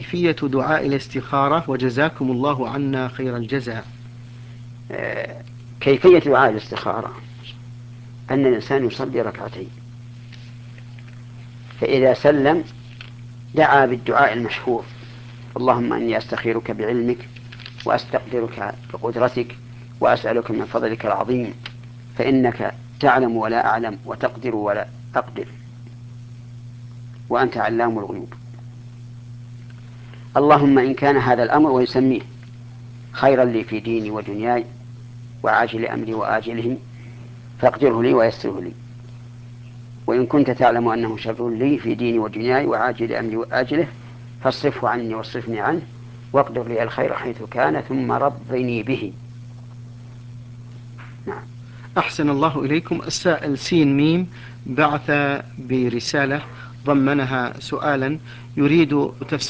كيفية دعاء الاستخارة وجزاكم الله عنا خير الجزاء. كيفية دعاء الاستخارة أن الإنسان يصلي ركعتين، فإذا سلم دعا بالدعاء المشهور: اللهم إني أستخيرك بعلمك وأستقدرك بقدرتك وأسألك من فضلك العظيم فإنك تعلم ولا أعلم وتقدر ولا أقدر وأنت علام الغيوب. اللهم إن كان هذا الأمر، ويسميه، خيرا لي في ديني ودنياي وعاجل أمري وآجله فاقدره لي ويسره لي، وإن كنت تعلم أنه شر لي في ديني ودنياي وعاجل أمري وآجله فاصرفه عني واصرفني عنه واقدر لي الخير حيث كان ثم رضني به. نعم. أحسن الله إليكم. السائل سين ميم بعث برسالة ضمنها سؤالا يريد تفسير